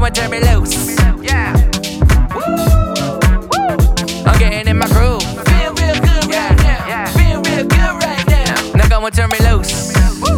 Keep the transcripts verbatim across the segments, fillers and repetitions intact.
and turn me loose. Yeah. I'm getting in my groove. Feel real good right now. Yeah. Feel real good right now. Now go and turn me loose.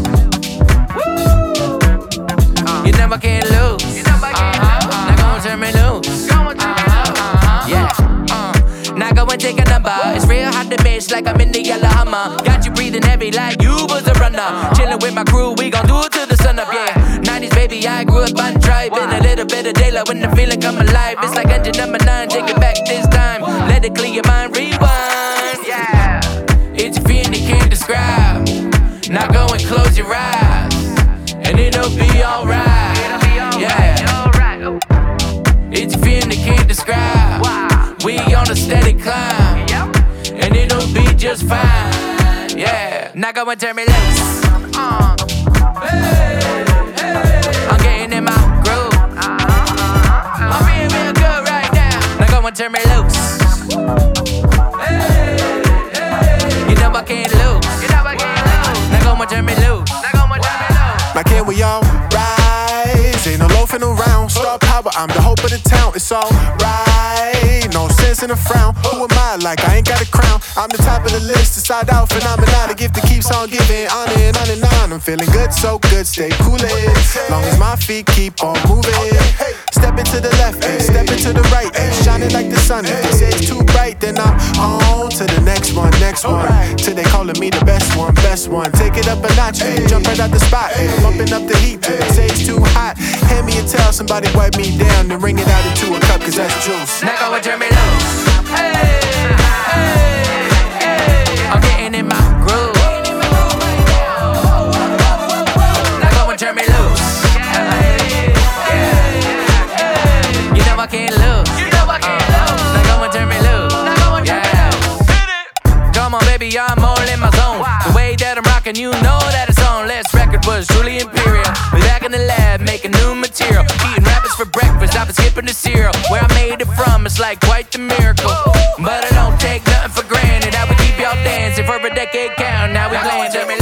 You never can lose. You never can lose. Now go and turn me loose. Go and turn me loose. Yeah. Uh. Now go and take a number. It's real hot to bitch like I'm in the yellow Hummer. Got you breathing heavy like you was a runner. Chillin' with my crew, we gon' do it till the sun up, yeah. nineties baby, I grew up on driving. A little bit of daylight when the feeling come alive. It's like engine number nine, take it back this time. Let it clear your mind, rewind. Yeah. It's a feeling you can't describe. Now go and close your eyes, and it'll be alright. Yeah. It's a feeling you can't describe. We on a steady climb, and it'll be just fine. Yeah. Now go and turn me loose. Uh. Hey, hey. I'm getting in my groove. I'm being real good right now. Now go and turn me loose. Hey, hey. You know I can't lose. You know I can't lose. Now go and turn me loose. Now go and turn me loose. Now can we all rise? Ain't no loafing around. Star power, I'm the hope of the town. It's all right. No sense in a frown. Who am I like I ain't got a crown? I'm the top of the list, the side out phenomenon. The gift that keeps on giving, on and on and on. I'm feeling good, so good, stay coolin'. Long as my feet keep on moving. Step into the left, ay, step into the right, ay, shining like the sun. If they say it's too bright, then I'm on to the next one, next one. Till they calling me the best one, best one. Take it up a notch, ay, jump right out the spot, ay, bumping up the heat till they say it's too hot. Hand me a towel, somebody wipe me down, then ring it out into a cup, cause that's juice. Now go and turn me loose. Hey, hey, hey. I'm getting in my groove. Now go and turn me loose. Hey, hey. You know I can't lose. You know I can't lose. Now go and turn me loose. Now go and turn me loose. Come on, baby, I'm all in my zone. The way that I'm rocking, you know that it's on. Last record was truly imperial. We back in the lab making new material. Eating rappers for breakfast, I've been skipping the cereal. Where I made it from, it's like quite the miracle. But I don't take nothing for granted. I would keep y'all dancing for a decade count. Now we playing.